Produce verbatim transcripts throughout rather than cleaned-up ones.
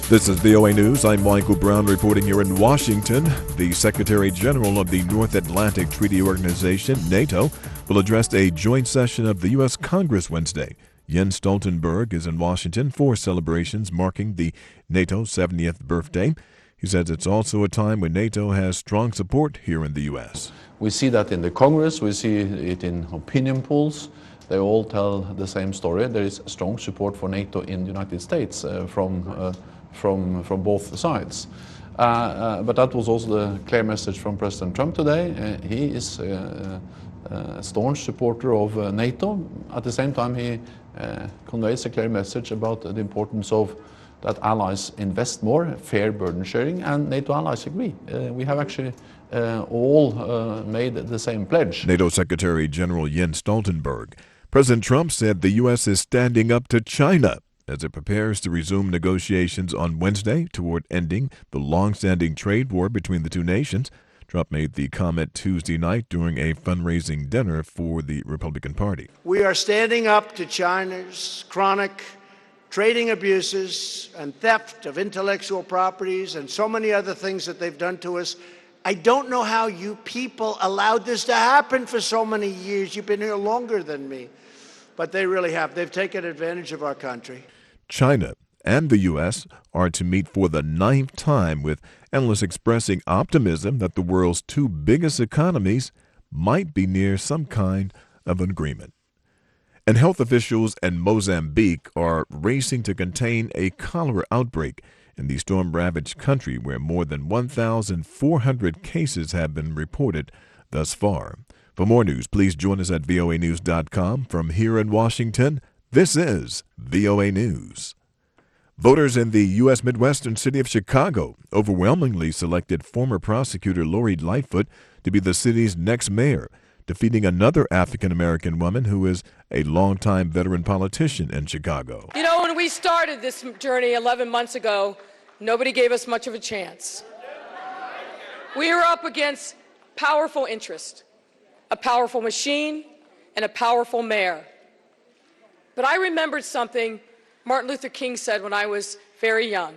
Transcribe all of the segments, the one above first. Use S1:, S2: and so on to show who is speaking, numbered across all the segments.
S1: This is V O A News. I'm Michael Brown reporting here in Washington. The Secretary General of the North Atlantic Treaty Organization, NATO, will address a joint session of the U S Congress Wednesday. Jens Stoltenberg is in Washington for celebrations marking the NATO seventieth birthday. He says it's also a time when NATO has strong support here in the U S.
S2: We see that in the Congress, we see it in opinion polls. They all tell the same story. There is strong support for NATO in the United States uh, from, uh, from, from both sides. Uh, uh, but that was also the clear message from President Trump today. Uh, he is uh, a staunch supporter of uh, NATO. At the same time, he uh, conveys a clear message about the importance of that allies invest more, fair burden sharing, and NATO allies agree. Uh, we have actually uh, all uh, made the same pledge.
S1: NATO Secretary General Jens Stoltenberg. President Trump said the U S is standing up to China as it prepares to resume negotiations on Wednesday toward ending the long-standing trade war between the two nations. Trump made the comment Tuesday night during a fundraising dinner for the Republican Party.
S3: We are standing up to China's chronic trading abuses and theft of intellectual properties and so many other things that they've done to us. I don't know how you people allowed this to happen for so many years. You've been here longer than me. But they really have. They've taken advantage of our country.
S1: China and the U S are to meet for the ninth time, with analysts expressing optimism that the world's two biggest economies might be near some kind of an agreement. And health officials in Mozambique are racing to contain a cholera outbreak in the storm-ravaged country, where more than one thousand four hundred cases have been reported thus far. For more news, please join us at V O A news dot com. From here in Washington, this is V O A News. Voters in the U S Midwestern city of Chicago overwhelmingly selected former prosecutor Lori Lightfoot to be the city's next mayor, defeating another African-American woman who is a longtime veteran politician in Chicago.
S4: You know, when we started this journey eleven months ago, nobody gave us much of a chance. We were up against powerful interest, a powerful machine, and a powerful mayor. But I remembered something Martin Luther King said when I was very young.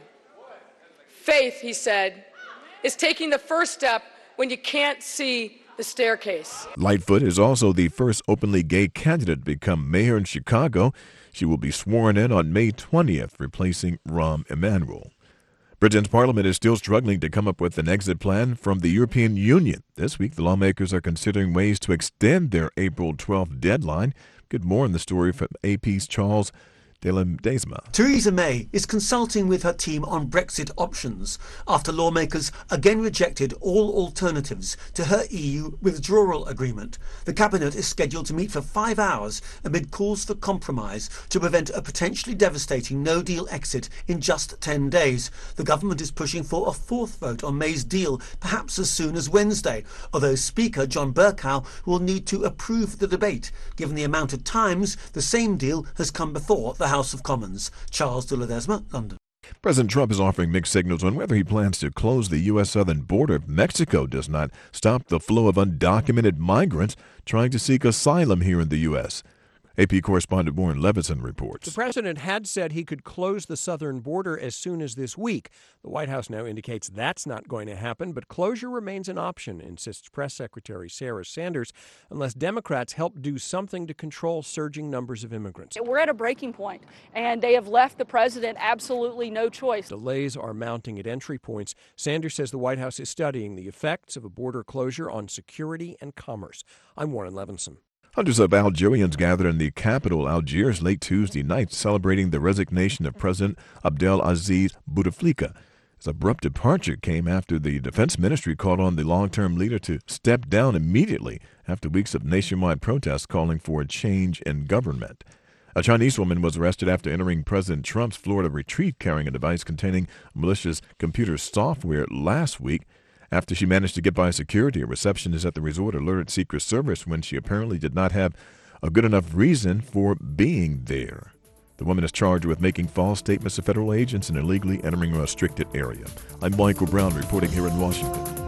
S4: Faith, he said, is taking the first step when you can't see the staircase.
S1: Lightfoot is also the first openly gay candidate to become mayor in Chicago. She will be sworn in on May twentieth, replacing Rahm Emanuel. Britain's parliament is still struggling to come up with an exit plan from the European Union. This week, the lawmakers are considering ways to extend their April twelfth deadline. Get more on the story from A P's Charles de Ledesma.
S5: Theresa May is consulting with her team on Brexit options after lawmakers again rejected all alternatives to her E U withdrawal agreement. The cabinet is scheduled to meet for five hours amid calls for compromise to prevent a potentially devastating no-deal exit in just ten days. The government is pushing for a fourth vote on May's deal, perhaps as soon as Wednesday, although Speaker John Bercow will need to approve the debate, given the amount of times the same deal has come before the House of Commons. Charles de Ledesma, London.
S1: President Trump is offering mixed signals on whether he plans to close the U S southern border if Mexico does not stop the flow of undocumented migrants trying to seek asylum here in the U S. A P correspondent Warren Levison reports.
S6: The president had said he could close the southern border as soon as this week. The White House now indicates that's not going to happen, but closure remains an option, insists Press Secretary Sarah Sanders, unless Democrats help do something to control surging numbers of immigrants.
S7: We're at a breaking point, and they have left the president absolutely no choice.
S6: Delays are mounting at entry points. Sanders says the White House is studying the effects of a border closure on security and commerce. I'm Warren Levinson.
S1: Hundreds of Algerians gathered in the capital, Algiers, late Tuesday night, celebrating the resignation of President Abdelaziz Bouteflika. His abrupt departure came after the defense ministry called on the long-term leader to step down immediately after weeks of nationwide protests calling for a change in government. A Chinese woman was arrested after entering President Trump's Florida retreat carrying a device containing malicious computer software last week. After she managed to get by security, a receptionist at the resort alerted Secret Service when she apparently did not have a good enough reason for being there. The woman is charged with making false statements to federal agents and illegally entering a restricted area. I'm Michael Brown reporting here in Washington.